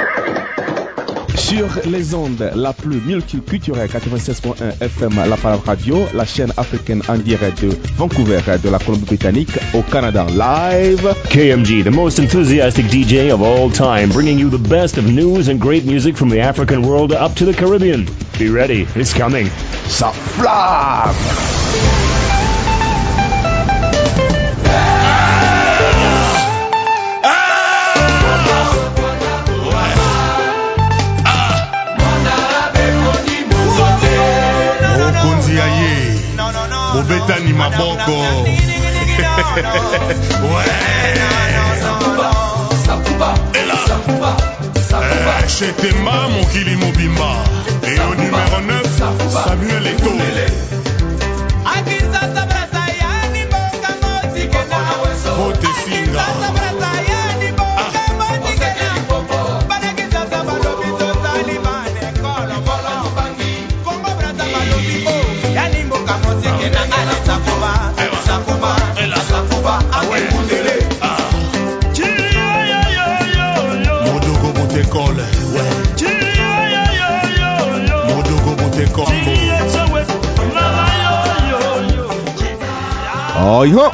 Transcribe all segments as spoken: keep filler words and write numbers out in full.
Sur les ondes, la plus multiculturelle quatre-vingt-seize point un F M, la Parole Radio, la chaîne africaine en direct de Vancouver, de la Colombie-Britannique, au Canada, live. K M G, the most enthusiastic D J of all time, bringing you the best of news and great music from the African world up to the Caribbean. Be ready, it's coming. Ça flamme! Bobetani maboko. Ouais. Eh, Chetemba Mokili Mobimba. Et au numéro neuf, Samuel Eto'o. Vote Singa. Oh, yo.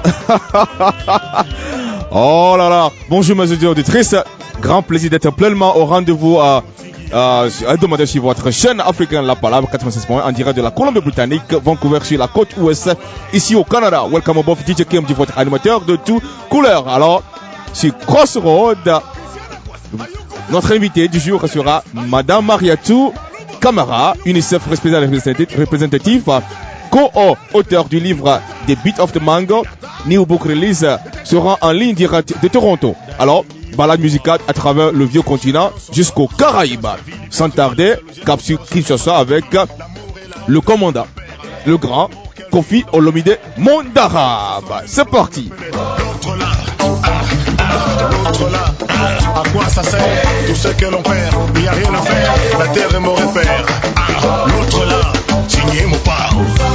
Oh là là. Bonjour mes auditeurs auditrices. Grand plaisir d'être pleinement au rendez-vous à, à, à sur votre chaîne africaine La Palabre quatre-vingt-seize point un en direct de la Colombie-Britannique, Vancouver sur la côte ouest, ici au Canada. Welcome aboard D J K M G, votre animateur de toute couleur. Alors, sur Crossroad, notre invité du jour sera Madame Mariatou Camara, UNICEF représentative, co-auteur du livre The Beat of the Mango. New Book Release sera en ligne direct de Toronto. Alors, balade musicale à travers le vieux continent jusqu'aux Caraïbes. Sans tarder, capsule Kinshasa avec le commandant, le grand Kofi Olomide Mondarabe. C'est parti. L'autre là, ah, ah, l'autre là, ah, à quoi ça sert? Tout ce que l'on perd, il n'y a rien à faire. La terre est mon repère. Ah, l'autre là, signé mon pas.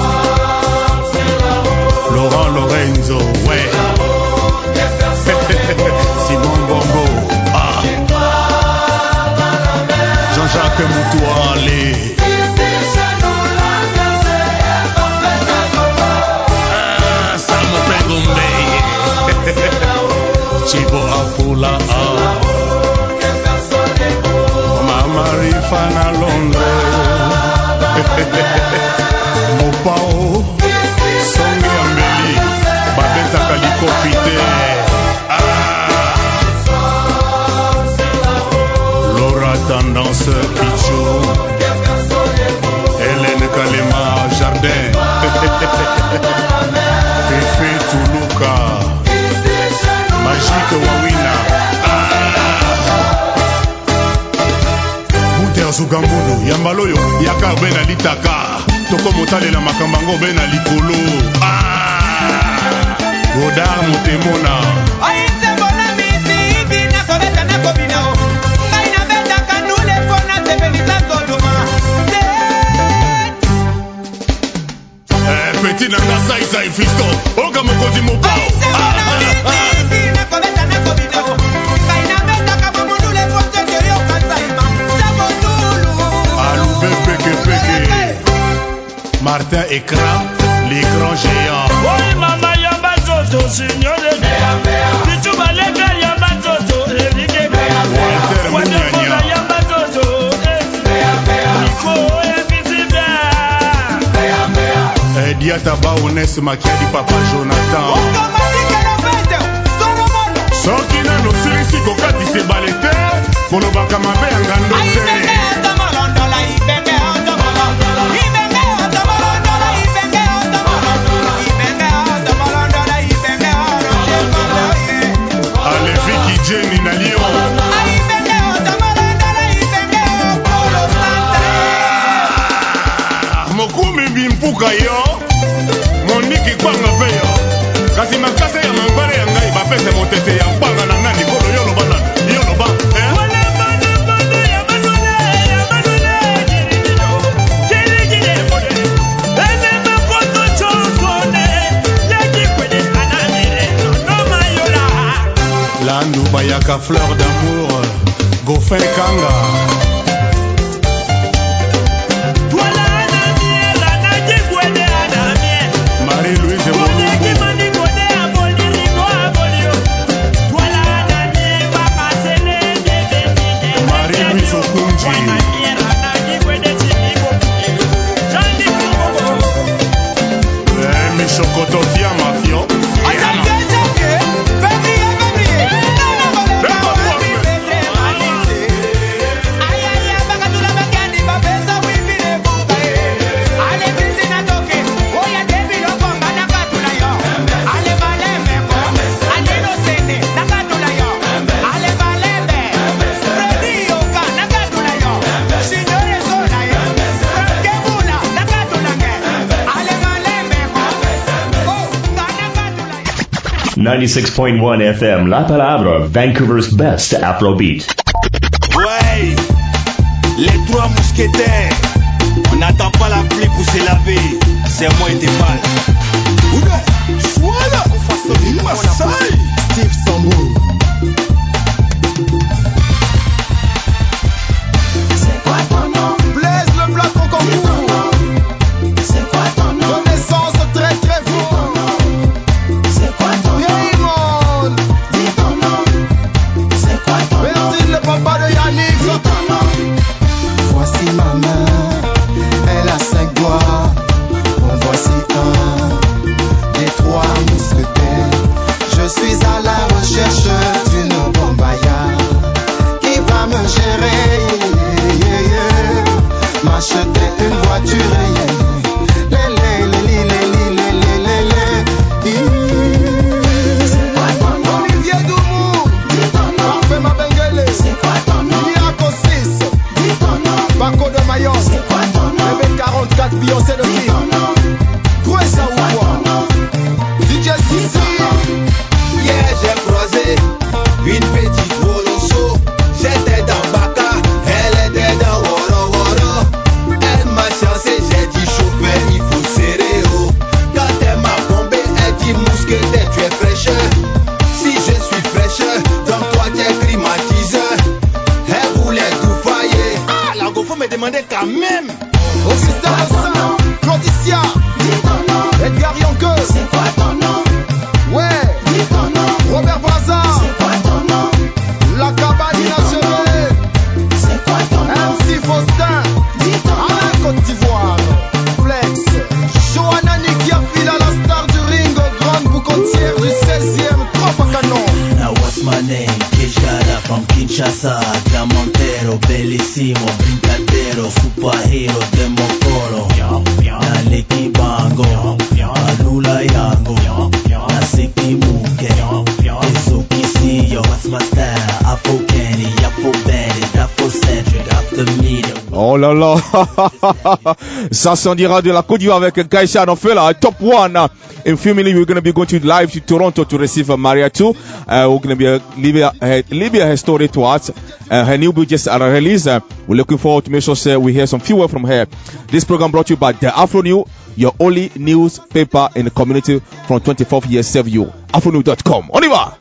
Laurent Lorenzo, ouais. Simon Bongo, ah. Jean-Jacques Moutoualé. Ah, Samo Pengombe. Chibo Apula, ah. Mama Rifana Londres. Mopao. Songe Ambeli, Babeta Kaliko Pite. Ah. Laura Tendance Pichou. Hélène Kalema Jardin. Fefe Tuluka. Magique Wawina. Ah. Bouter Zugambulu, Yambaloyo, Yaka Bena Litaka. Toko Motale la Makambango Bena Likolo. Ah. Godard Motemona. Eh, petit nanga sai sai fisto. Oga Mokozi Mopao. Martin Écran, l'écran géant. Oui, maman, yamba toto, signor de Pichu Balega, yamba toto, Erike. Walter Mouniania. Yamba toto, Nico, invisible. Diata Baones Makiadi Papa Jonathan. Soki nano silisi kokati se balete, kolobaka mabe ngando se. Jenny na Lyon. Mokumi bimpuka yo. Moniki kwanga pe yo. Kasi makasa ya mambale ya ngai bapese motete ya mpanga na nani kolo yolo bana. Yolo ba. Eh? Kindu Bayaka Fleur d'amour Gofin Kanga Marie-Louise Bolungu Marie-Louise Okunji Michokotofia Mafio ninety-six point one F M, La Palabra, Vancouver's best Afrobeat. Ouais, les trois mousquetaires. On n'attend pas la pluie pour se laver. C'est moi et tes balles. Oula, voilà, on fasse le Marseille. Steve Sambo. C'est quoi ton nom? Blaise le black au concours. C'est quoi ton nom? Connaissance très très fort. C'est quoi ton nom? Raymond. Dis ton nom. C'est quoi ton nom? Merci le papa de Yannick. Dis ton nom. Voici ma main, elle a cinq doigts. Bon, voici un des trois mousquetaires. Je suis à la recherche d'une bombaïa qui va me gérer, yeah, yeah, yeah. M'acheter une voiture, yeah. Lé, lé, lé, lé, lé, lé, lé, lé, lé. C'est quoi ton nom? Olivier Doumou. Dis ton nom. Parfait Mabengele. C'est quoi ton nom? Miraco six. Dis ton nom. Baco de Mayence. C'est quoi ton nom? Bébé quarante-quatre, Beyoncé de Dis Fille. ton nom. Trouez ça ou Quoi quoi? ton nom? D J Sissi. Hier j'ai croisé une petite Woloso. J'étais dans Baka, elle était dans Woro Woro. Elle m'a chancé, j'ai dit chauffeur, il faut serrer haut. Quand elle m'a bombé, elle dit mousquetaire, tu es fraîcheur. Si je suis fraîcheur, donc toi tu es climatiseur. Elle voulait tout failler. Ah, la go faut me demander quand même. Augustin Rossin. Claudicia. Dis ton nom. Edgar Yonke. C'est quoi ton nom? Ouais. Dis ton nom. Robert Braza. C'est quoi ton nom? La cabane inachevée. C'est quoi ton nom? M C Faustin. Dis ton nom. Alain Côte d'Ivoire. Flex. Johanna Nikia Fila, la star du ring. Grande boucontière du seizième. Trop à canon. Now what's my name? Kishara from Kinshasa, Diamantero, Bellissimo, Brincadero, Superhero, Democoro, Naleki Bango, Alula Yango, Nasiki Muke, Izuki Siyo, what's my style? Afro Kenny, Afro Bandit, Afro Centric, after me. Oh là là, ça s'en dira de la Côte d'Ivoire avec Kaisha. On fait là, top one. In a few minutes, we're going to be going to live to Toronto to receive Maria too. Uh, we're going to be uh, Libya, uh, Libya has story to us. Uh, her new book just uh, released. Uh, we're looking forward to make sure uh, we hear some few words from her. This program brought to you by the Afro New, your only newspaper in the community from twenty-fourth year serve you. afro new dot com. On y va.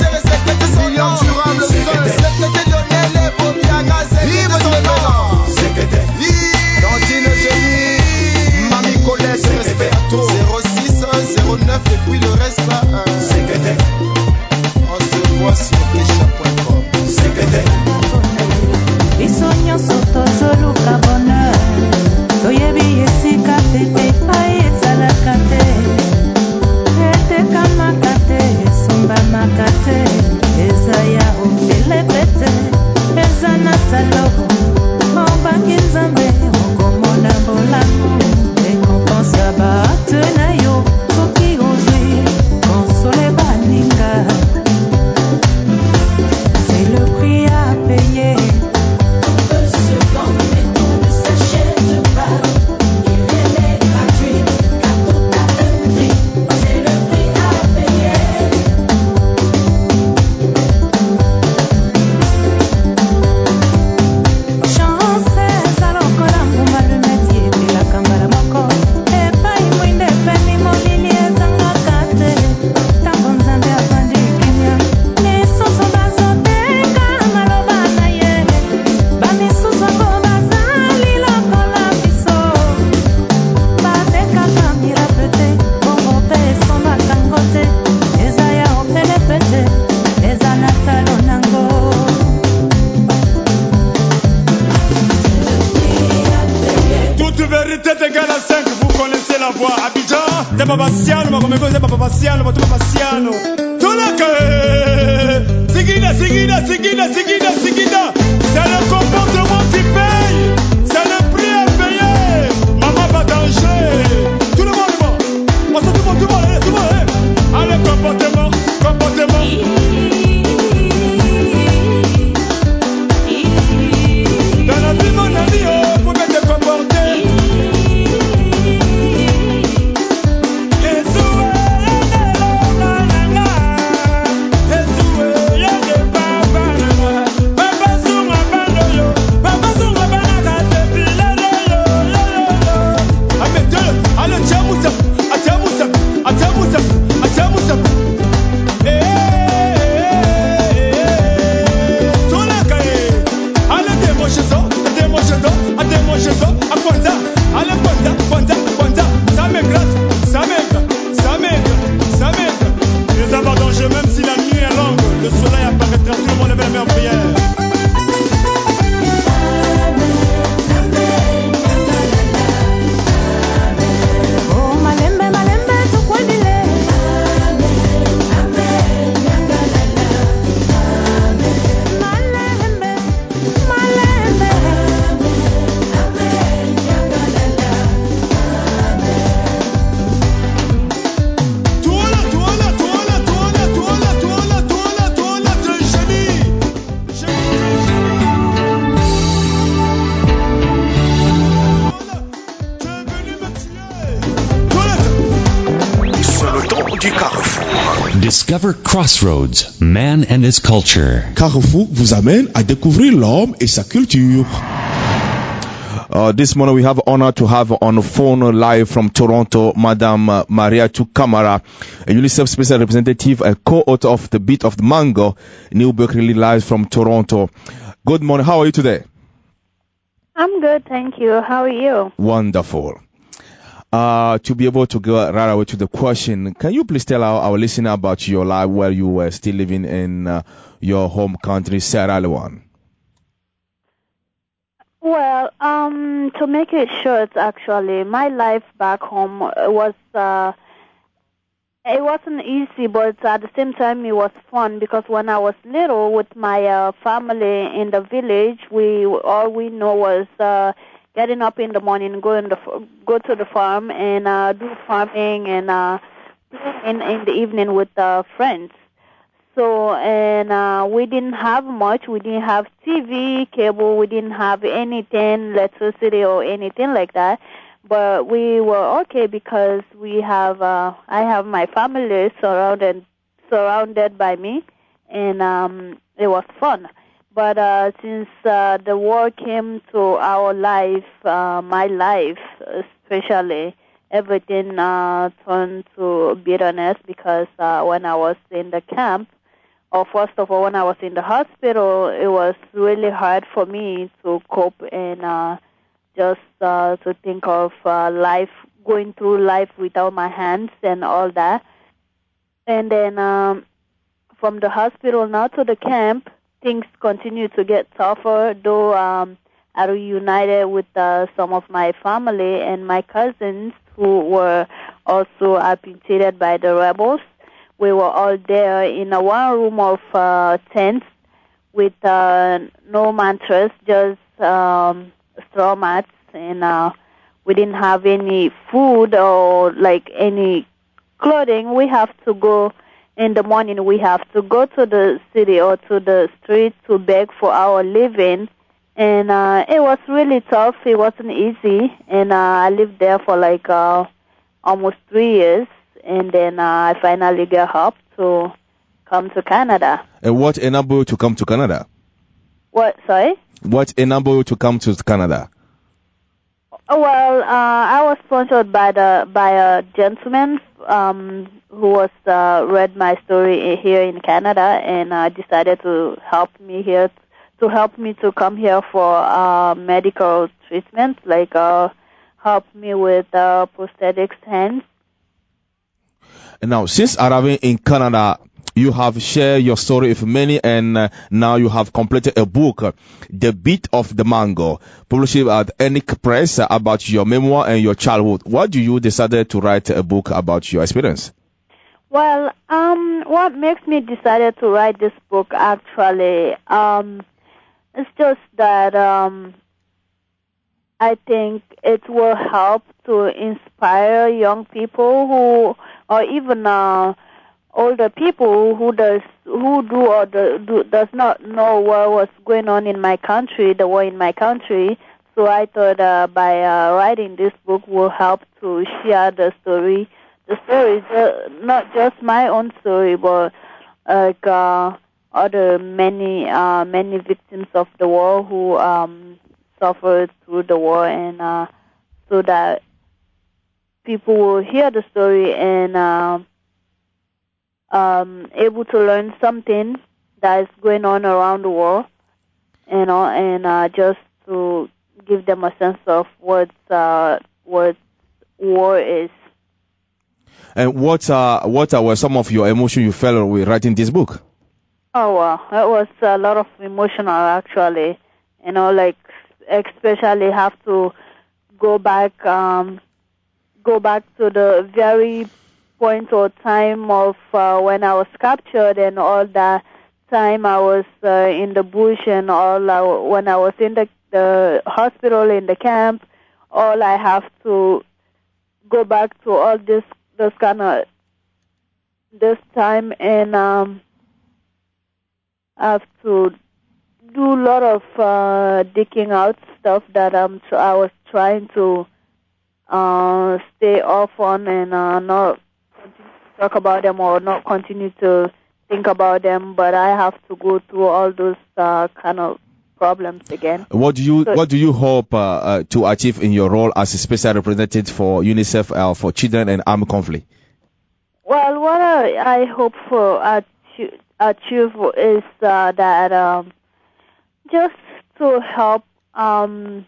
C'est toute vérité égale à cinq, vous connaissez la voix. Abidjan, t'es pas Bastiano, ma comme c'est pas Bastiano, ma tout Bastiano. Tolaka, Sigida, Sigida, Sigida, Sigida, Sigida. C'est le comportement qui paye, c'est le prix à payer. Maman pas danger. Tout le monde est mort. Oh, tout le monde, tout le monde, tout le monde. Allez, comportement, comportement. Dans la vie, mon ami, oh, faut bien te comporter. Même si la nuit est longue, le soleil apparaîtra, tout le monde lève la main en prière. Oh malembe malembe tukwendile. Malembe malembe. Tourne, tourne, tourne, tourne, tourne, tourne, tourne, tourne, t'es génie. Génie, tu es venu me tuer. Tourne. C'est le temps du carrefour. Discover Crossroads, Man and His Culture. Carrefour vous amène à découvrir l'homme et sa culture. Uh, this morning we have honor to have on the phone live from Toronto, Madame uh, Mariatou Kamara, a UNICEF special representative and co-author of The Beat of the Mango, new book released live from Toronto. Good morning. How are you today? I'm good, thank you. How are you? Wonderful. Uh, to be able to go right away to the question, can you please tell our, our listener about your life while you were still living in uh, your home country, Sierra Leone? Well, um, to make it short, actually, my life back home was, uh, it wasn't easy, but at the same time, it was fun because when I was little with my uh, family in the village, we all we know was uh, getting up in the morning, go in the go to the farm and uh, do farming and uh, in in the evening with uh, friends. So, and uh, we didn't have much. We didn't have T V, cable. We didn't have anything, electricity or anything like that. But we were okay because we have, uh, I have my family surrounded, surrounded by me, and um, it was fun. But uh, since uh, the war came to our life, uh, my life especially, everything uh, turned to bitterness because uh, when I was in the camp, or first of all, when I was in the hospital, it was really hard for me to cope and uh, just uh, to think of uh, life, going through life without my hands and all that. And then um, from the hospital now to the camp, things continue to get tougher, though um, I reunited with uh, some of my family and my cousins who were also amputated by the rebels. We were all there in a one room of uh, tents with uh, no mattress, just um, straw mats, and uh, we didn't have any food or like any clothing. We have to go in the morning. We have to go to the city or to the street to beg for our living, and uh, it was really tough. It wasn't easy, and uh, I lived there for like uh, almost three years. And then uh, I finally got help to come to Canada. And what enabled you to come to Canada? What, sorry? What enabled you to come to Canada? Oh, well, uh, I was sponsored by the by a gentleman um, who was uh, read my story here in Canada and uh, decided to help me here, to help me to come here for uh, medical treatment, like uh, help me with uh, prosthetics hands. Now, since arriving in Canada, You have shared your story with many, and uh, now you have completed a book, uh, The Beat of the Mango, published at Enic Press, uh, about your memoir and your childhood. Why do you decided to write a book about your experience? Well, um, what makes me decided to write this book actually, um, it's just that um, I think it will help to inspire young people who, or even uh, older people who does who do or do, do, does not know what was going on in my country, the war in my country. So I thought uh, by uh, writing this book will help to share the story, the stories, uh, not just my own story, but like uh, other many uh, many victims of the war who um, suffered through the war, and uh, so that people will hear the story and uh, um, able to learn something that is going on around the world, you know, and uh, just to give them a sense of what uh, what war is. And what uh, what were some of your emotions you felt with writing this book? Oh, well, it was a lot of emotional, actually. You know, like, especially have to go back, um, go back to the very point or time of uh, when I was captured, and all that time I was uh, in the bush, and all uh, when I was in the, the hospital, in the camp. All I have to go back to all this, this kind of, this time, and um, I have to do a lot of uh, digging out stuff that I'm tr- I was trying to uh, stay off on, and uh, not continue to talk about them, or not continue to think about them. But I have to go through all those uh, kind of problems again. What do you So, what do you hope uh, uh, to achieve in your role as a special representative for UNICEF uh, for children and armed conflict? well, what I, I hope for achieve, achieve is uh, that um, just to help um,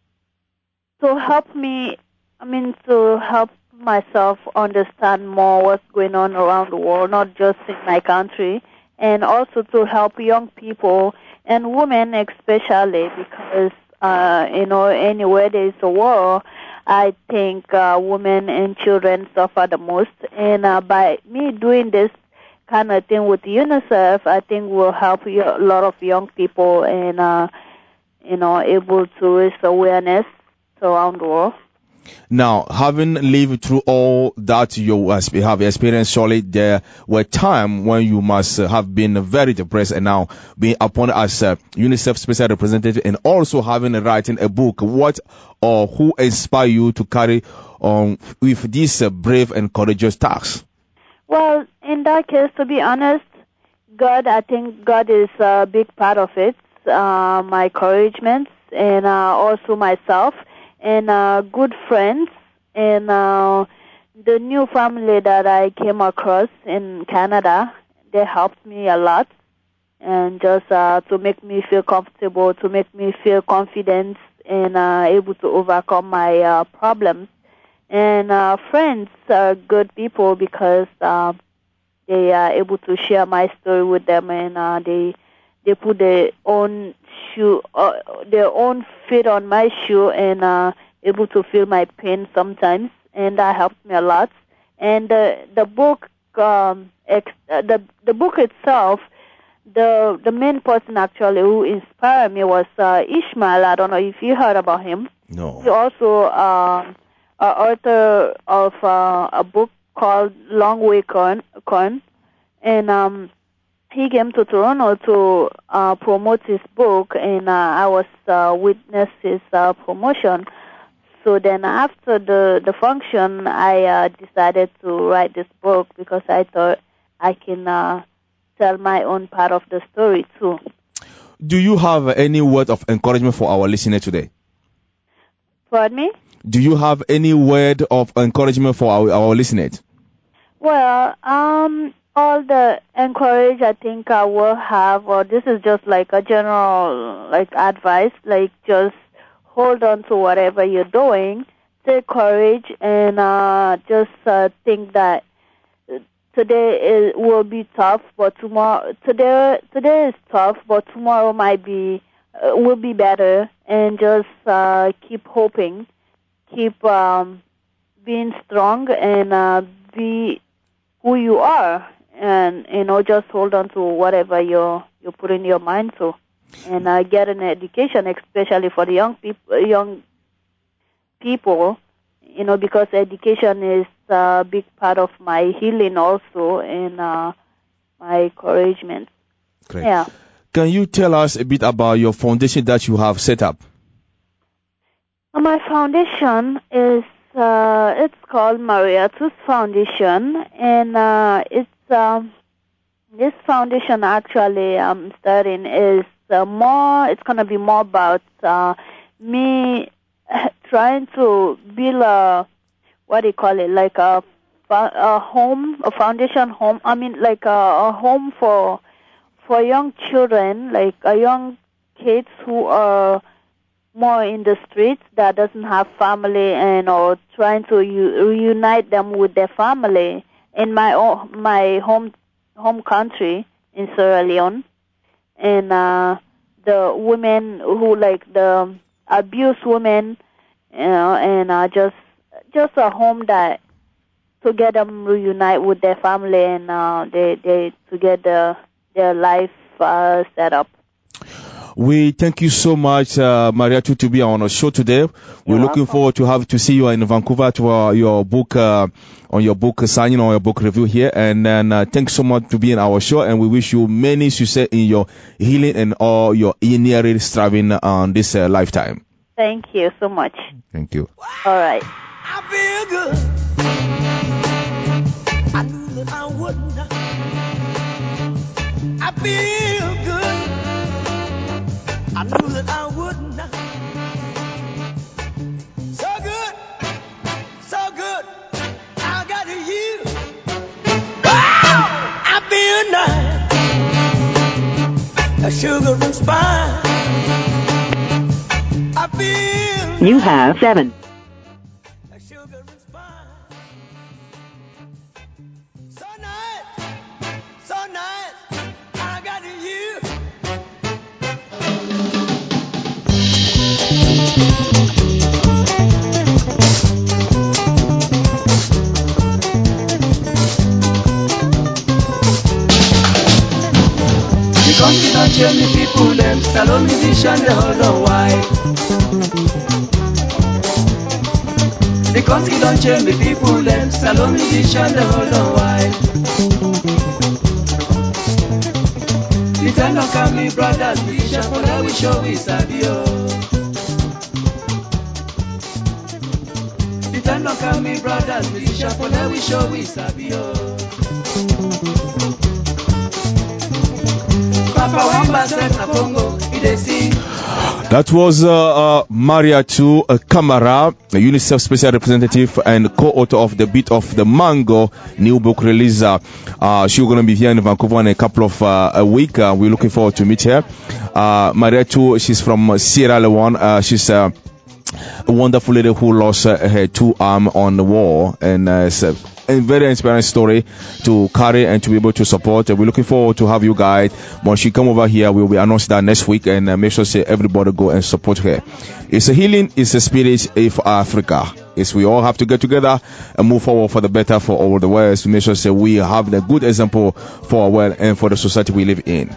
to help me, I mean, to help myself understand more what's going on around the world, not just in my country, and also to help young people and women especially, because, uh, you know, anywhere there is a war, I think uh, women and children suffer the most. And uh, by me doing this kind of thing with UNICEF, I think will help a lot of young people, and, uh, you know, able to raise awareness around the world. Now, having lived through all that you have experienced, surely there were times when you must have been very depressed, and now being appointed as a UNICEF special representative and also having writing a book. What or who inspired you to carry on with this brave and courageous task? Well, in that case, to be honest, God, I think God is a big part of it. Uh, my encouragement, and uh, also myself, and uh, good friends, and uh, the new family that I came across in Canada. They helped me a lot, and just uh, to make me feel comfortable, to make me feel confident, and uh, able to overcome my uh, problems. And uh, friends are good people, because uh, they are able to share my story with them, and uh, they they put their own shoe, uh, their own feet on my shoe, and uh, able to feel my pain sometimes, and that helped me a lot. And the the book, um, ex, uh, the the book itself, the the main person actually who inspired me was uh, Ishmael. I don't know if you heard about him. No. He also uh, a author of uh, a book called Long Way Gone, Gone. and um, he came to Toronto to uh, promote his book, and uh, I was uh, witness his uh, promotion. So then after the, the function, I uh, decided to write this book, because I thought I can uh, tell my own part of the story too. Do you have any word of encouragement for our listener today? Pardon me? Do you have any word of encouragement for our, our listeners? Well, um, all the encourage I think I will have, or this is just like a general like advice, like just hold on to whatever you're doing, take courage, and uh, just uh, think that, today it will be tough, but tomorrow today today is tough, but tomorrow might be uh, will be better. And just uh, keep hoping, keep um, being strong, and uh, be who you are, and you know just hold on to whatever you're you're putting your mind to, and uh, get an education, especially for the young people, young people, you know, because education is a big part of my healing also, and uh, my encouragement. Great. Yeah. Can you tell us a bit about your foundation that you have set up? My foundation is uh, it's called Mariatus Foundation, and uh, it's um, this foundation actually I'm starting is uh, more. It's gonna be more about uh, me trying to build a what do you call it, like a a home, a foundation home. I mean, like a, a home for for young children, like a young kids who are more in the streets that doesn't have family, and or trying to u- reunite them with their family in my own, my home home country in Sierra Leone, and uh, the women who like the abused women, you know, and uh, just just a home that to get them reunite with their family, and uh, they they to get the, their life uh, set up. We thank you so much, uh, Mariatu, to be on our show today. We're You're looking welcome. forward to have to see you in Vancouver to uh, your book, uh, on your book signing, on your book review here. And then uh, thanks so much to be in our show. And we wish you many success in your healing and all your inner striving on this uh, lifetime. Thank you so much. Thank you. All right. I feel good. I knew that I wouldn't. I feel good. I knew that I wouldn't. So good, so good. I got you. Wow! I feel nice. A sugar and spice. I feel. You have seven. A sugar and spice. So nice, so nice. I got you. The country don't change the people, them salon musician, they hold on wide. The country don't change the people, them salon musician, they hold on wide. The time don't come, me brothers, musician, for that we show we sabi, oh. The time don't come, me brothers, musician, for that we show we sabi, oh. That was uh, uh, Mariatu uh, Kamara, a UNICEF special representative and co-author of The Beat of the Mango new book release. Uh, uh, she's going to be here in Vancouver in a couple of uh, a week. Uh, we're looking forward to meet her. Uh, Mariatu, she's from Sierra Leone. Uh, she's uh, a wonderful lady who lost uh, her two arms on the war, and uh, it's a, a very inspiring story to carry and to be able to support. Uh, we're looking forward to have you guys. When she come over here, we'll be announcing that next week, and uh, make sure say everybody go and support her. It's a healing, it's a spirit for Africa. It's we all have to get together and move forward for the better for all the world. To make sure say we have the good example for our world and for the society we live in.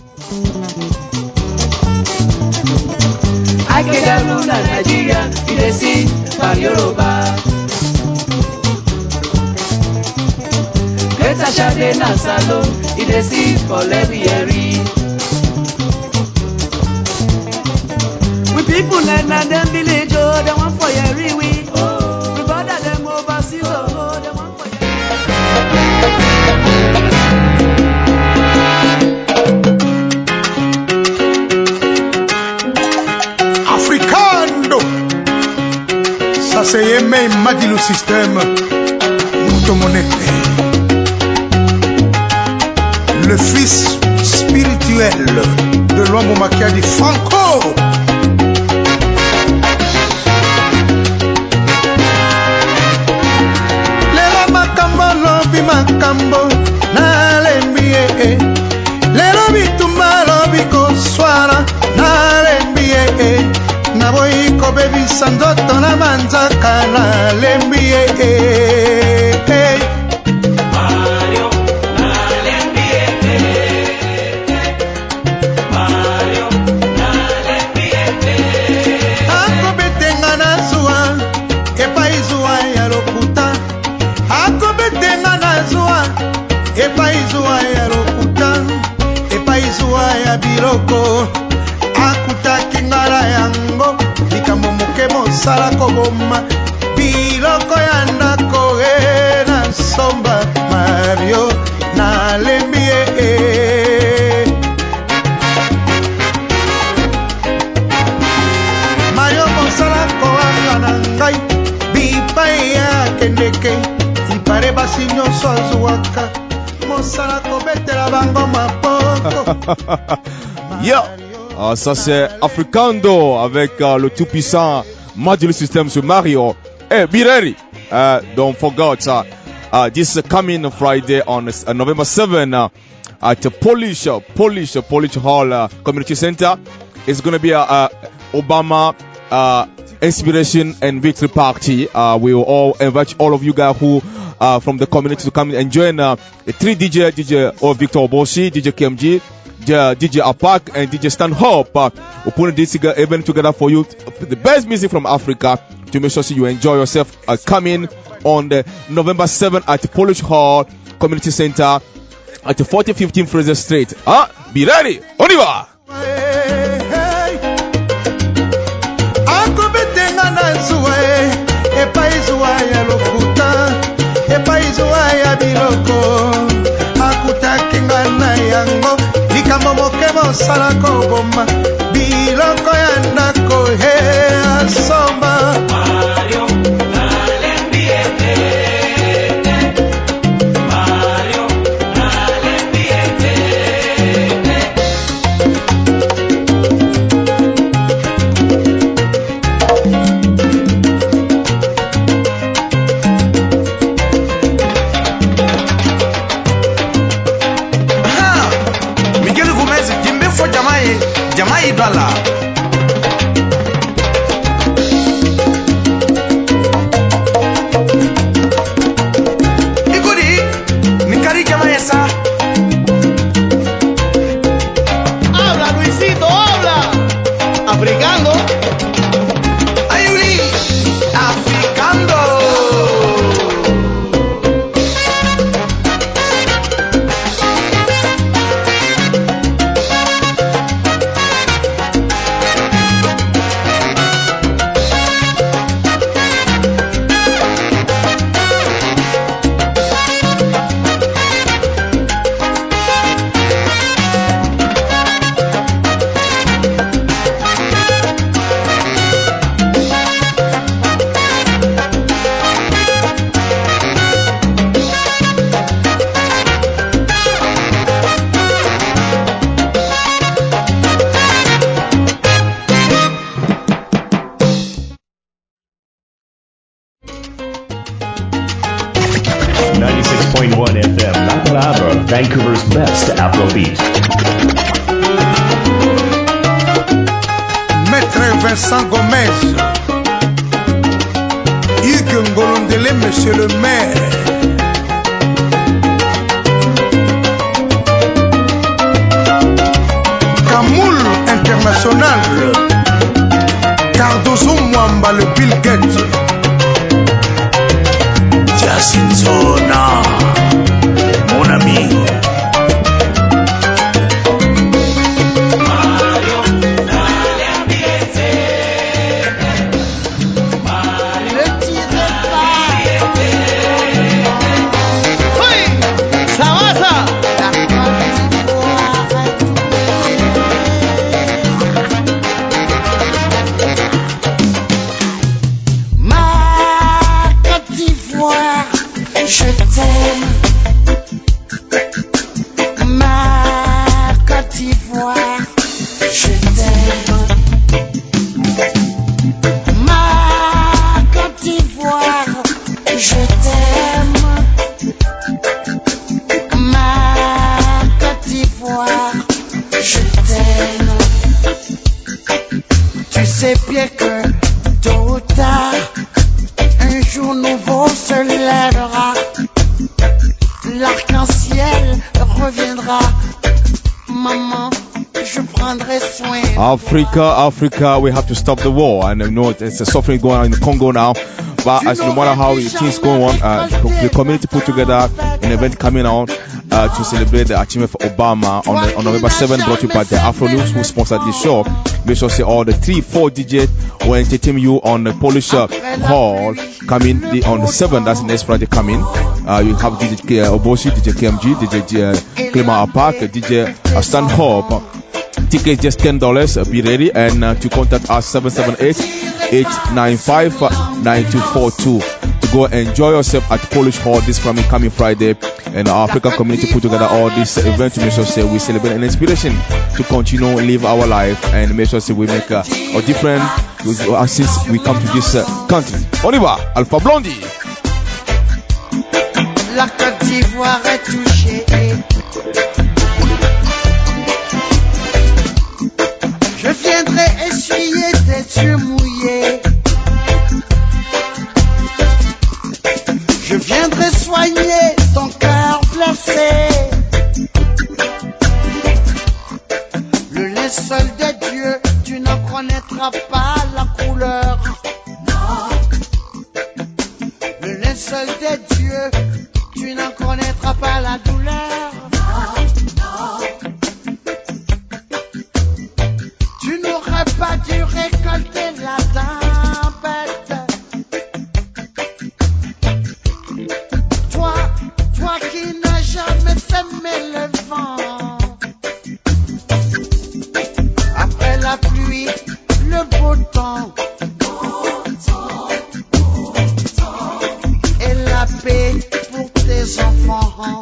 Akedaru na Nigeria, ide si pa Yoruba. Greater Shade na Salon, ide si for Levieri. We people like na them village, oh, they want for Yeri, we. Oh, we bother them overseas, oh, they want for Africano, ça c'est Yémé Madilu système, Moutomonete, le fils spirituel de l'homme Makiadi Franco. Lela makambo lobi makambo, Napesa ndoto na manzaka na lembi ye eh. Mario na lembi ye Mario na lembi ye akobetenga na zuwa epai zuwa ya lokuta akobetenga na zuwa epai zuwa ya lokuta epai zuwa ya biloko akutaki ngala yango likambo moke mosala koboma biloko ya ndako e na somba Mario na lembi ye Mario mosala koanga na ngai bipai ya kendeke ipare basi nyonso azuwaka mosala kobetela bango mapoko. Yeah. Ah, ça c'est Africando avec uh, le tout-puissant Module System sur Mario. Hey, Bireri, uh, don't forget uh, uh, this coming Friday on uh, November seventh uh, at the Polish, uh, Polish, uh, Polish Hall uh, Community Center. It's going to be a, a Obama uh, Inspiration and Victory Party. Uh, we will all invite all of you guys who uh, from the community to come and join uh, the three D J, D J or Victor Oboshi, D J K M G, D J Apak and D J Stan Hope. Uh, we're putting this event together for you, the best music from Africa, to make sure you enjoy yourself uh, coming on the November seventh at the Polish Hall Community Center at the forty fifteen Fraser Street. Huh? Be ready. On y va. Akobetenga na zuwa epai zuwa ya lokuta epai zuwa ya biloko akutaki ngana yango likambo moke mosala koboma biloko ya ndako he asomba Mario na lembi ye Mario na lembi ye Miguel Gomez jimbe fo jamaye jamaye dala Iguri nikari jamaye sa Habla Luisito, habla. Africando. Ayuli Africando. ninety-six point one F M, La Palabra, Vancouver's best Afrobeat. Maître Vincent Gomez, Hugues Ngolondele, monsieur le maire. Kamoul International, Cardozo Mwamba, le Bill Gates. Jasin Zona, mon ami. Ne tirez pas. jour nouveau se lèvera, l'arc-en-ciel reviendra. Maman, je prendrai soin. Africa, Africa, we have to stop the war. And I know there's a suffering going on in Congo now. But as no matter how things go on, uh, the community put together an event coming out uh, to celebrate the achievement of Obama on, the, on November seventh, brought to you by the Afro News, who sponsored this show. Make sure say all the three, four D Js will entertain you on the Polish uh, Hall coming the, on the seventh. That's the next Friday coming. Uh, you have D J uh, Obosi, D J K M G, D J uh, Clement Apak, D J uh, Stan Hope. Tickets just ten dollars. Uh, be ready and uh, to contact us seven seven eight, eight nine five, nine two four two to go enjoy yourself at Polish Hall this coming coming Friday. And our African community put together all this event to make sure say we celebrate an inspiration to continue live our life and make sure say we make a, a different uh, since we come to this uh, country. On y va, Alpha Blondie. La Côte d'Ivoire est touchée. Je viendrai essuyer tes yeux mouillés. Je viendrai soigner ton cœur blessé. Le linceul des dieux, tu n'en connaîtras pas la couleur. Le linceul des dieux, tu n'en connaîtras pas la douleur. Tu n'aurais pas dû récolter la tempête. Toi, toi qui n'as jamais aimé le vent. Après la pluie, le beau temps. Et la paix pour tes enfants.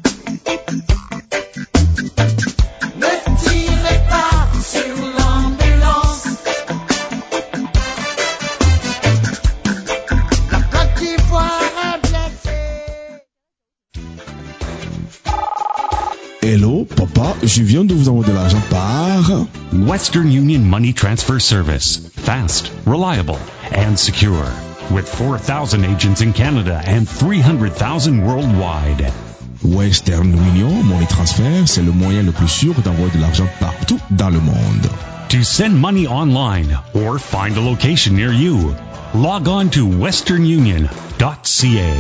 Ne tirez pas sur l'ambulance. La Côte d'Ivoire est blessée. Hello, papa, je viens de vous envoyer de l'argent par Western Union Money Transfer Service. Fast, reliable, and secure. With four thousand agents in Canada and three hundred thousand worldwide. Western Union Money Transfer, c'est le moyen le plus sûr d'envoyer de l'argent partout dans le monde. To send money online or find a location near you, log on to western union dot c a.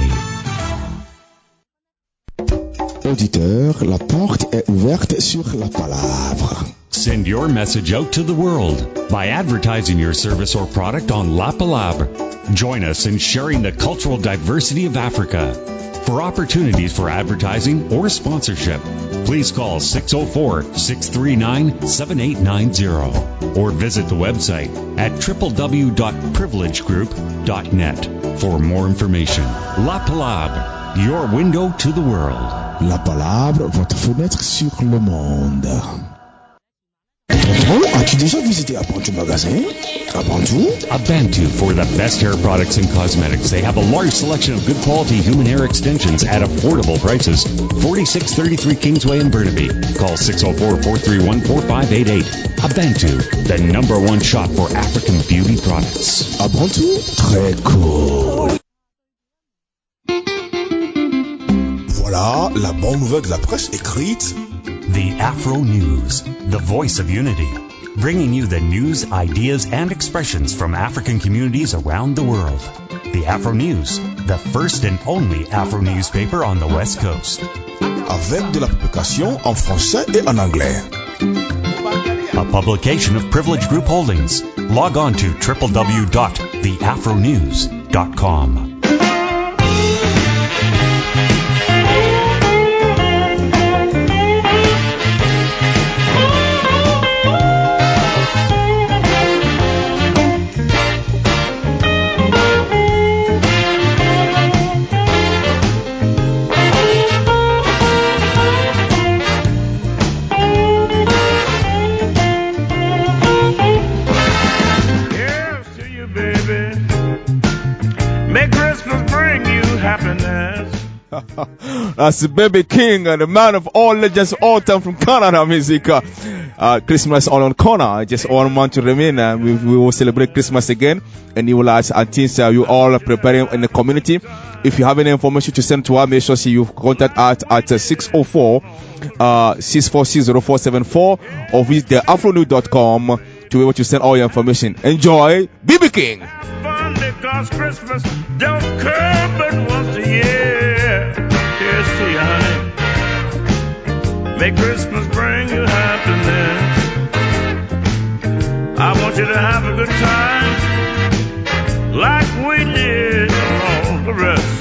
Auditeur, la porte est ouverte sur la palabre. Send your message out to the world by advertising your service or product on La Palabre. Join us in sharing the cultural diversity of Africa. For opportunities for advertising or sponsorship, please call six oh four, six three nine, seven eight nine zero or visit the website at w w w dot privilege group dot net for more information. La Palabre, your window to the world. La Palabre, votre fenêtre sur le monde. Tonton, as-tu déjà visité Abantu magasin? Abantu? Abantu for the best hair products and cosmetics. They have a large selection of good quality human hair extensions at affordable prices. forty-six thirty-three Kingsway in Burnaby. Call six oh four, four three one, four five eight eight. Abantu, the number one shop for African beauty products. Abantu? Très cool. Voilà la bonne nouvelle de la presse écrite. The Afro News, the voice of unity, bringing you the news, ideas, and expressions from African communities around the world. The Afro News, the first and only Afro newspaper on the West Coast. Avec de la publication en français et en anglais. A publication of Privilege Group Holdings. Log on to w w w dot the afro news dot com. May Christmas bring you happiness. That's Baby King, uh, the man of all legends, all time from Canada music. Uh, uh, Christmas all on corner. Just one month to remain. Uh, we, we will celebrate Christmas again. And you will ask, and things uh, you all are preparing in the community. If you have any information to send to us, make sure you contact us at uh, six oh four, six four six, oh four seven four or visit the afronew dot com to be able to send all your information. Enjoy B B King. Because Christmas don't come but once a year. Yes, see, honey, may Christmas bring you happiness. I want you to have a good time like we did on all the rest.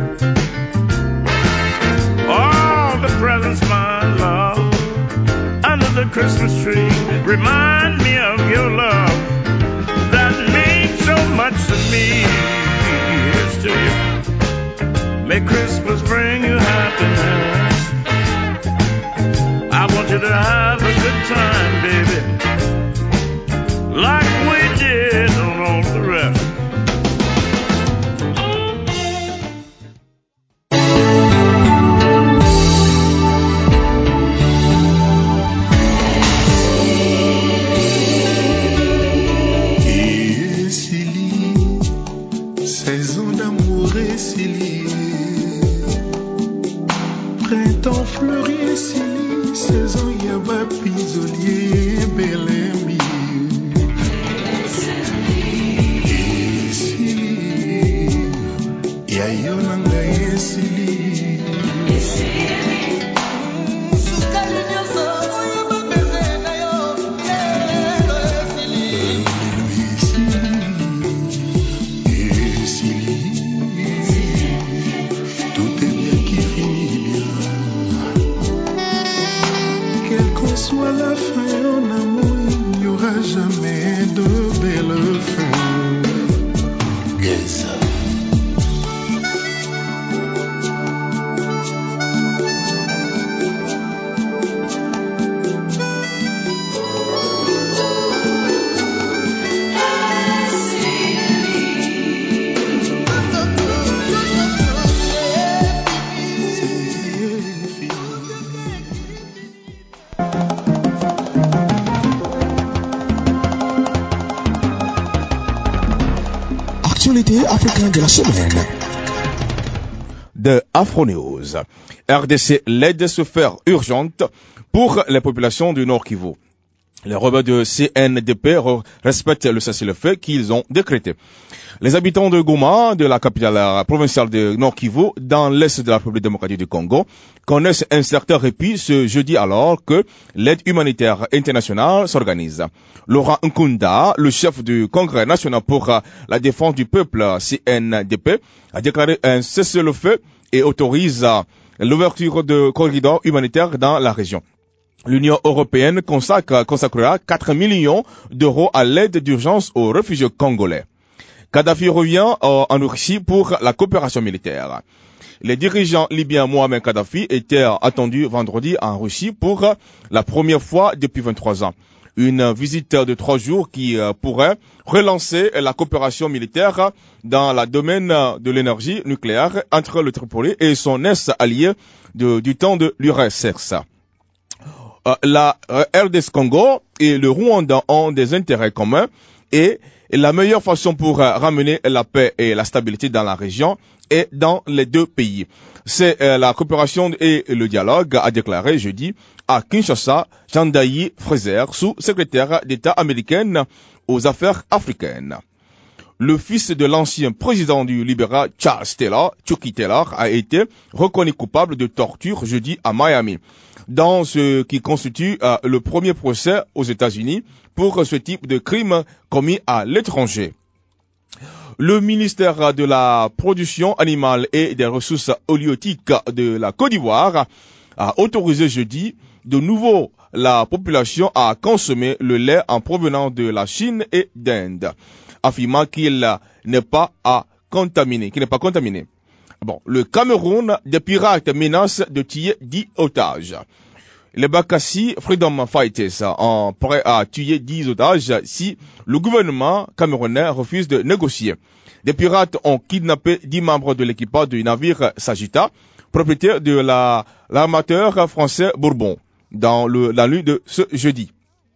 All the presents, my love, under the Christmas tree remind me of your love that means so much to me. Here's to you. May Christmas bring you happiness. I want you to have a good time, baby, like we did on all the rest. Saison d'amour et Silly, printemps fleuri et Silly, saison yaba pisolier, Belemi. Et Silly, yayonanga et Silly. Soit la fin en amour, il n'y aura jamais de belle fin. Yes. Actualité africaine de la semaine. De Afro News. R D C l'aide se faire urgente pour les populations du Nord Kivu. Les rebelles de C N D P respectent le cessez-le-feu qu'ils ont décrété. Les habitants de Goma, de la capitale provinciale de Nord Kivu, dans l'est de la République démocratique du Congo, connaissent un certain répit ce jeudi alors que l'aide humanitaire internationale s'organise. Laurent Nkunda, le chef du Congrès national pour la défense du peuple C N D P, a déclaré un cessez-le-feu et autorise l'ouverture de corridors humanitaires dans la région. L'Union européenne consacre, consacrera quatre millions d'euros à l'aide d'urgence aux réfugiés congolais. Kadhafi revient en Russie pour la coopération militaire. Les dirigeants libyens Mohamed Kadhafi étaient attendus vendredi en Russie pour la première fois depuis vingt-trois ans. Une visite de trois jours qui pourrait relancer la coopération militaire dans le domaine de l'énergie nucléaire entre le Tripoli et son ex-allié du temps de l'U R S S. La R D C Congo et le Rwanda ont des intérêts communs et la meilleure façon pour ramener la paix et la stabilité dans la région est dans les deux pays. C'est la coopération et le dialogue, a déclaré jeudi à Kinshasa Jandayi Fraser, sous-secrétaire d'État américaine aux affaires africaines. Le fils de l'ancien président du libéral Charles Taylor, Chucky Taylor, a été reconnu coupable de torture jeudi à Miami, dans ce qui constitue euh, le premier procès aux États-Unis pour ce type de crime commis à l'étranger. Le ministère de la Production animale et des ressources halieutiques de la Côte d'Ivoire a autorisé jeudi de nouveau la population à consommer le lait en provenance de la Chine et d'Inde, affirmant qu'il n'est pas à contaminer, qu'il n'est pas contaminé. Bon, le Cameroun, des pirates menacent de tuer dix otages. Les Bakassi Freedom Fighters sont prêts à tuer dix otages si le gouvernement camerounais refuse de négocier. Des pirates ont kidnappé dix membres de l'équipage du navire Sagitta, propriété de la, l'armateur français Bourbon, dans le, la nuit de ce jeudi.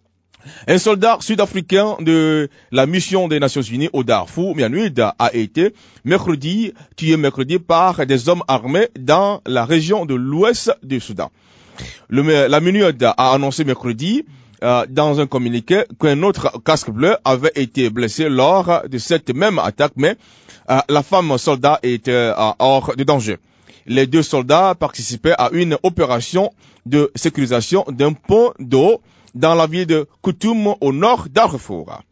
Un soldat sud-africain de la mission des Nations Unies au Darfour, Mianouid, a été mercredi, tué mercredi par des hommes armés dans la région de l'ouest du Soudan. Le, la MINUD a annoncé mercredi, euh, dans un communiqué, qu'un autre casque bleu avait été blessé lors de cette même attaque, mais euh, la femme soldat était euh, hors de danger. Les deux soldats participaient à une opération de sécurisation d'un pont d'eau dans la ville de Koutoum au nord d'Arfour.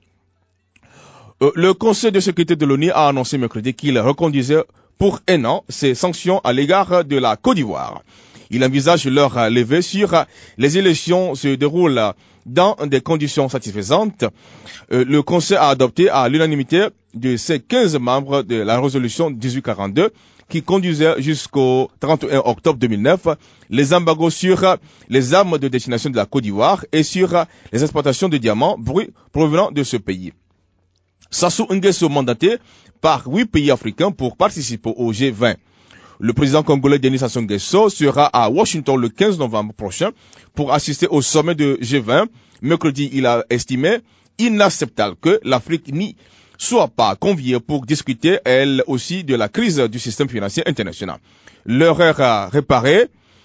Euh, le Conseil de sécurité de l'ONU a annoncé mercredi qu'il reconduisait pour un an ses sanctions à l'égard de la Côte d'Ivoire. Il envisage leur levée sur les élections se déroulent dans des conditions satisfaisantes. Euh, le Conseil a adopté à l'unanimité de ses quinze membres de la résolution dix-huit quarante-deux qui conduisait jusqu'au trente et un octobre deux mille neuf les embargos sur les armes de destination de la Côte d'Ivoire et sur les exportations de diamants bruts provenant de ce pays. Sassou Nguesso mandaté par huit pays africains pour participer au G vingt. Le président congolais Denis Sassou Nguesso sera à Washington le quinze novembre prochain pour assister au sommet de G vingt. Mercredi, il a estimé inacceptable que l'Afrique n'y soit pas conviée pour discuter, elle aussi, de la crise du système financier international. L'erreur à réparer,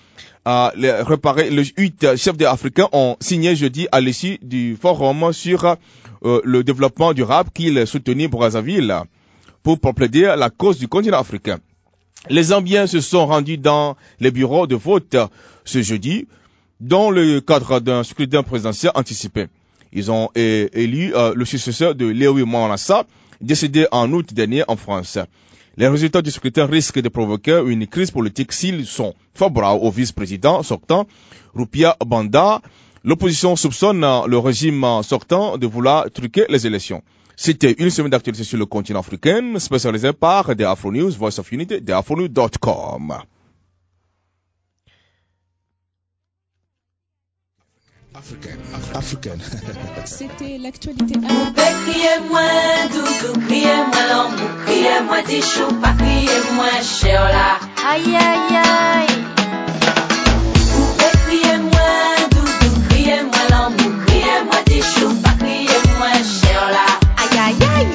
à réparer, les huit chefs africains ont signé jeudi à l'issue du forum sur euh, le développement durable qu'ils soutenaient Brazzaville pour plaider la cause du continent africain. Les Zambiens se sont rendus dans les bureaux de vote ce jeudi, dans le cadre d'un scrutin présidentiel anticipé. Ils ont é- élu euh, le successeur de Léoui Mwanassa, décédé en août dernier en France. Les résultats du scrutin risquent de provoquer une crise politique s'ils sont favorables au vice-président sortant, Rupia Banda. L'opposition soupçonne le régime sortant de vouloir truquer les élections. C'était une semaine d'actualité sur le continent africain, spécialisée par The Afro News, Voice of Unity, the afro news dot com. Africaine, africaine. C'était l'actualité. Criez-moi doudou, criez-moi l'amour, criez-moi dichou, pas criez-moi chéola. Aïe aïe aïe. Criez-moi doudou, criez-moi l'amour, criez-moi dichou, pas criez-moi chéola. Aïe aïe aïe.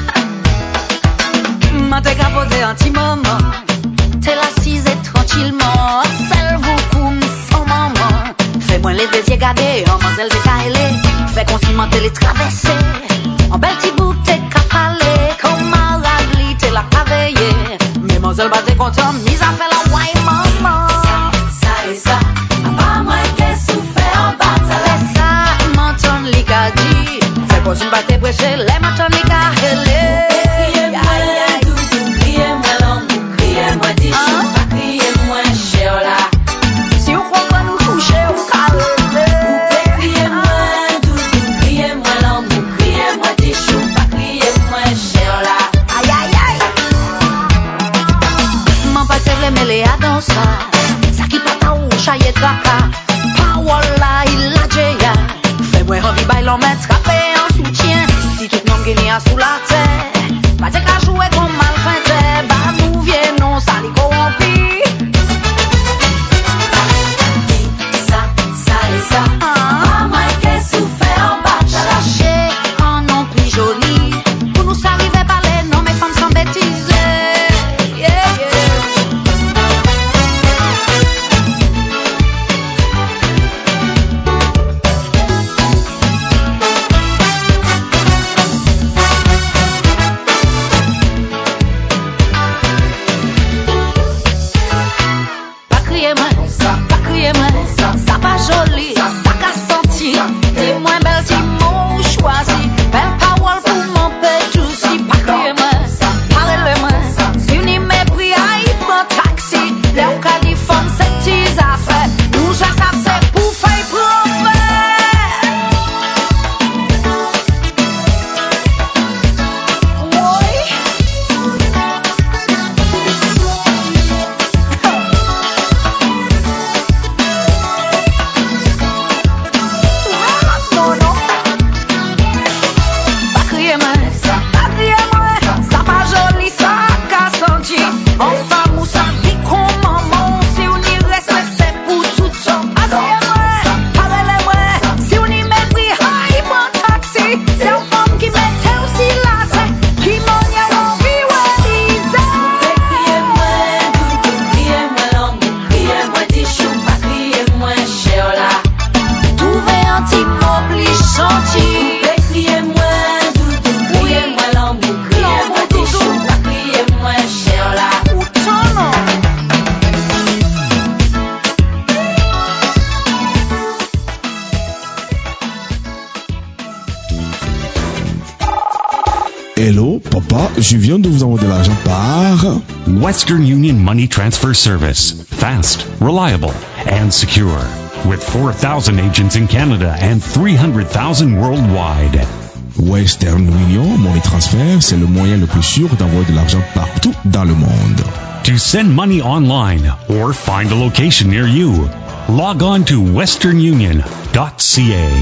M'a t'ai capoté un petit moment. T'es l'assise et tranquillement. Celle beaucoup sans maman. Fais-moi les deux yeux gardés, en mademoiselle de Kaélé. Fais qu'on cimente les traversées. En bel petit bout t'es capalé. Comme un ragli t'es la caveillé. Mademoiselle bat t'es content, mise à faire la wine maman. Ça et ça, à moi qu'est-ce que fait en bataille. C'est ça, m'entend l'icadi. Fais qu'on cimente tes prêchés, les m'entend l'icadi. Criez-moi doudou, criez-moi l'amour, criez-moi dichou, pas criez-moi chéola. Si on croit pas nous coucher, on calme. Criez-moi doudou, criez-moi l'amour, criez-moi dichou, pas criez-moi chéola. Aïe aïe aïe. M'en pas te le mêler à danser. Ça qui pata ou chaye traka. Pawala il la jeya. Fais-moi envie bail en mettre frappé en soutien. Si tout le monde gagne à sous la terre. Pas de qu'à jouer comme mal fait. Bah nous viennons ça les corrompis. Ça, ça et ça, à moi qu'est-ce que fait en bataille. Lâcher un nom plus joli. Pour nous arriver par les noms, mes femmes sans bêtiser. Yeah, yeah. je viens de vous envoyer de l'argent par Western Union Money Transfer Service. Fast, reliable, and secure. With four thousand agents in Canada and three hundred thousand worldwide. Western Union Money Transfer, c'est le moyen le plus sûr d'envoyer de l'argent partout dans le monde. To send money online or find a location near you, log on to western union dot c a.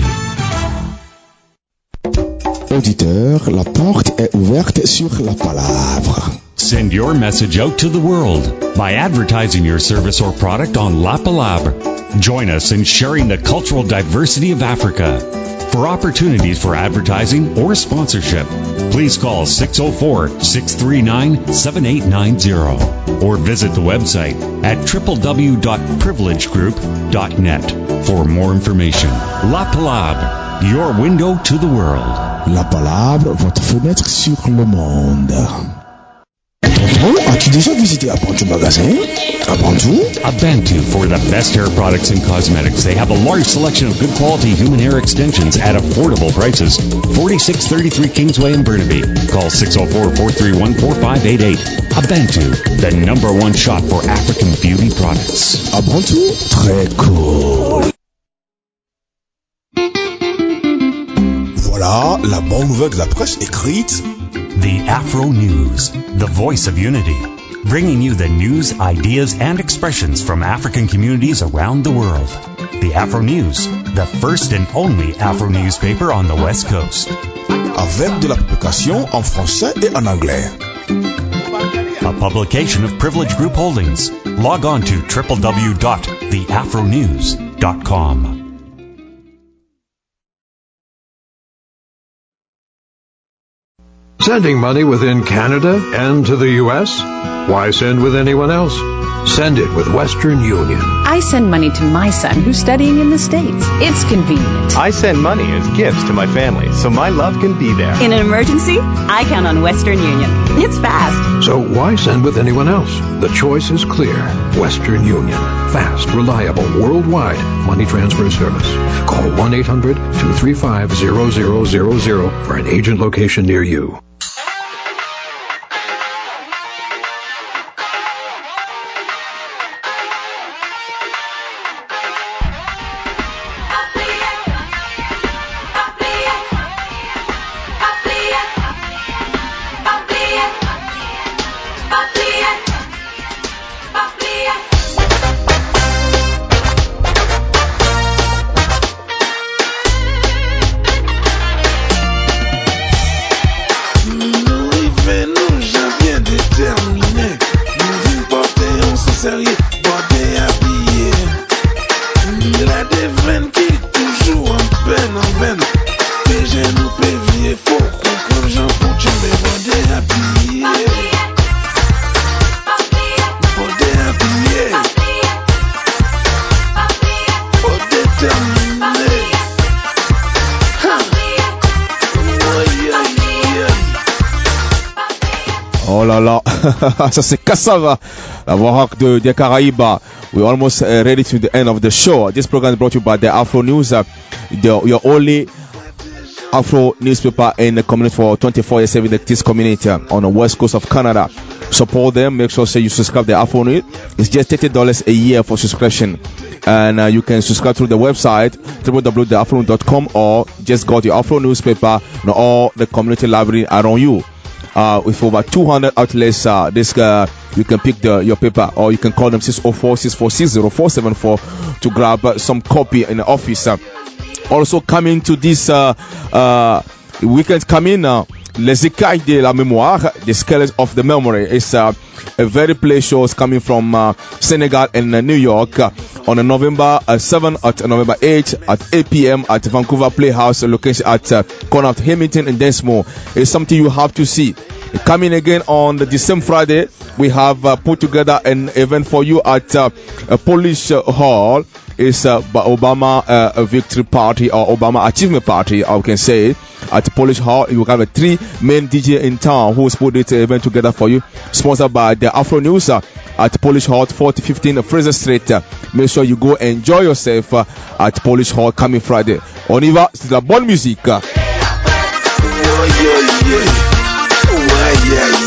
Auditeur, la porte est ouverte sur la palabre. Send your message out to the world by advertising your service or product on La Palabre. Join us in sharing the cultural diversity of Africa. For opportunities for advertising or sponsorship, please call six oh four, six three nine, seven eight nine zero or visit the website at w w w dot privilege group dot net for more information. La Palabre, your window to the world. La Palabre, votre fenêtre sur le monde. Tonton, as-tu déjà visité Abantu magasin? Abantu? Abantu for the best hair products and cosmetics. They have a large selection of good quality human hair extensions at affordable prices. forty-six thirty-three Kingsway in Burnaby. Call six oh four, four three one, four five eight eight. Abantu, the number one shop for African beauty products. Abantu? Très cool. Voilà la bonne nouvelle de la presse écrite. The Afro News, the voice of unity, bringing you the news, ideas, and expressions from African communities around the world. The Afro News, the first and only Afro newspaper on the West Coast. Avec de la publication en français et en anglais. A publication of Privilege Group Holdings. Log on to w w w dot the afro news dot com. Sending money within Canada and to the U S? Why send with anyone else? Send it with Western Union. I send money to my son who's studying in the States. It's convenient. I send money as gifts to my family so my love can be there. In an emergency, I count on Western Union. It's fast. So why send with anyone else? The choice is clear. Western Union. Fast, reliable, worldwide money transfer service. Call one eight hundred, two three five, zero zero zero zero for an agent location near you. Oh là là, ça c'est Cassava, la voix rock de, des Caraïbes. We're almost uh, ready to the end of the show. This program is brought to you by the Afro News, uh, the, your only Afro newspaper in the community for twenty-four years serving the this community on the west coast of Canada. Support them. Make sure say you subscribe to the Afro News. It's just thirty dollars a year for subscription, and uh, you can subscribe through the website w w w dot the afro news dot com or just go to the Afro newspaper and all the community library around you. Uh, with over two hundred outlets, uh, this uh, you can pick the, your paper, or you can call them six oh four, six four six, oh four seven four to grab uh, some copy in the office. Uh, also coming to this uh, uh, weekend coming, uh, Les Écailles de la Mémoire, the Scales of the Memory. It's uh, a very play shows coming from uh, Senegal and uh, New York uh, on uh, November uh, seventh at November eighth at eight p.m. at Vancouver Playhouse, location at uh, corner of Hamilton and Densmore. It's something you have to see. Coming again on the, the same Friday, we have uh, put together an event for you at uh, a Polish uh, Hall. It's uh, Obama uh, Victory Party or Obama Achievement Party, I can say. At the Polish Hall, you have a three main D J in town who's put this event together for you. Sponsored by the Afro News uh, at Polish Hall, forty fifteen Fraser Street. Uh, make sure you go enjoy yourself uh, at Polish Hall coming Friday. On y va, c'est de la bonne musique. Yeah, yeah, yeah.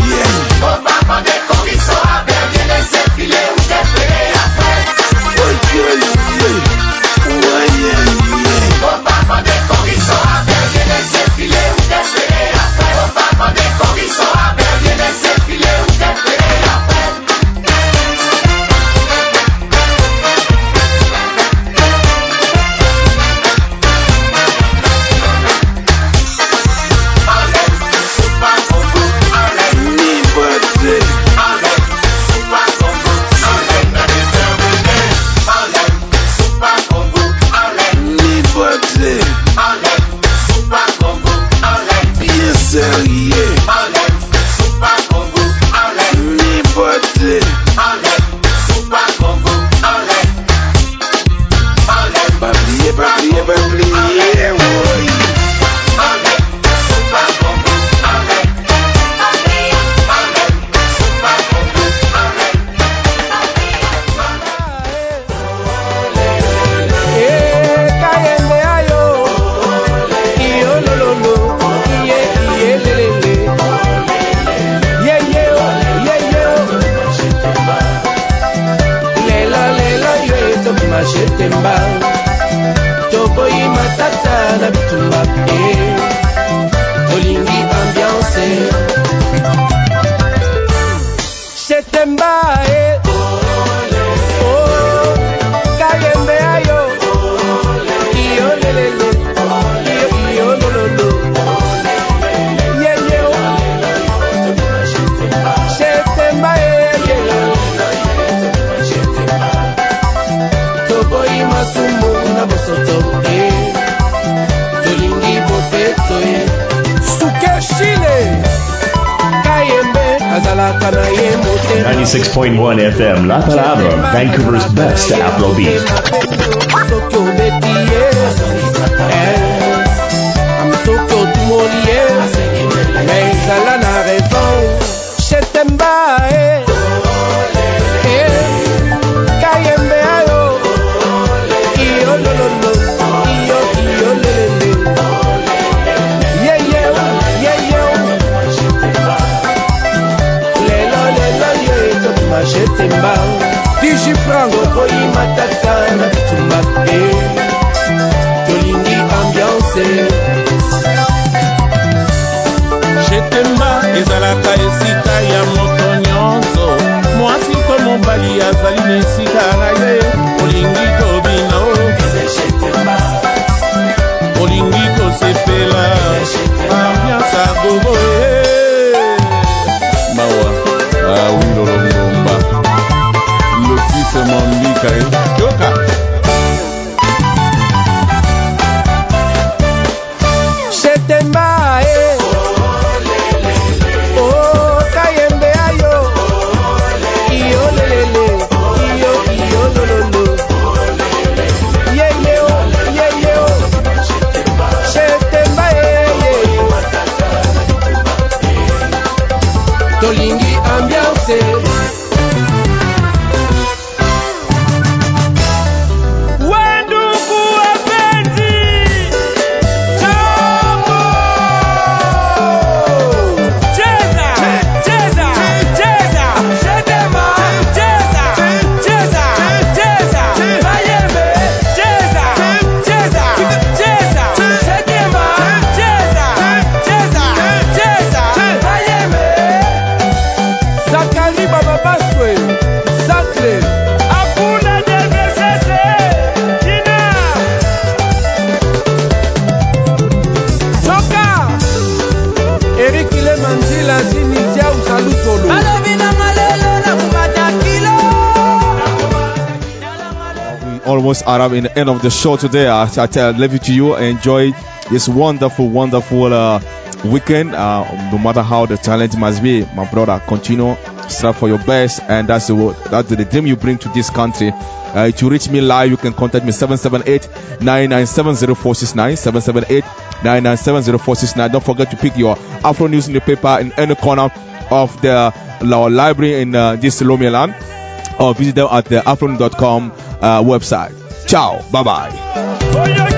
Shetemba, eh. Oh, Kayembe ayo. Iyo lelele. Iyo iyo lololo. Yeah yeah. Shetemba, eh yeah. Tobo imasumu na bosoto, eh. Tolingi boteto, eh. Suke Chile. Kayembe azalaka na ye motema. ninety-six point one F M, La Palabra, Vancouver's best Afrobeat. Soki obeti ye, am soki otumoli ye, mais ezala na raison. Shetemba, eh. Eh, Kayembe ayo. Iyo lololo, iyo iyo lelele. Yeah yeah, yeah yeah. Lelo lelo ye, tokuma shetemba. Digi frango boyi matata na tumate. Tolingi ambiance. Shetemba ezalaka esika ya moto nyonso. Mwasi to mobali azali na esika na ye. Olingi kobina o. Olingi kosepela. Ambiance agogo e. Mawa. Ah oui, lolongomba. Le fils Mambika e. Yoka. Shetemba, eh. Oh, Kayembe ayo. Iyo lelele. Iyo iyo lololo. Yeah yeah, yeah yeah. Shetemba, eh yeah. Tolingi ambiance. Wandugu wapenzi, jambo. Cheza, cheza, cheza. Shetemba, cheza, cheza, cheza. Kayembe, cheza, cheza, cheza. Shetemba, cheza, cheza, cheza. Kayembe. Zakari Baba Baswe, Zakle. Akuna devesese, Kina. Soka. Eric Ile Manzila Zini Tia Usalutolo. Almost arrived in the end of the show today. I, I tell, leave it to you. Enjoy this wonderful, wonderful uh, weekend. Uh, no matter how the challenge must be, my brother, continue strive for your best, and that's the that's the dream you bring to this country. Uh, to reach me live, you can contact me seven seven eight, nine nine seven, zero four six nine, seven seven eight, nine nine seven, zero four six nine. Don't forget to pick your Afro News in the paper in any corner of the our library in uh, this Lomé land, or visit them at the afro dot com uh, website. Ciao, bye bye.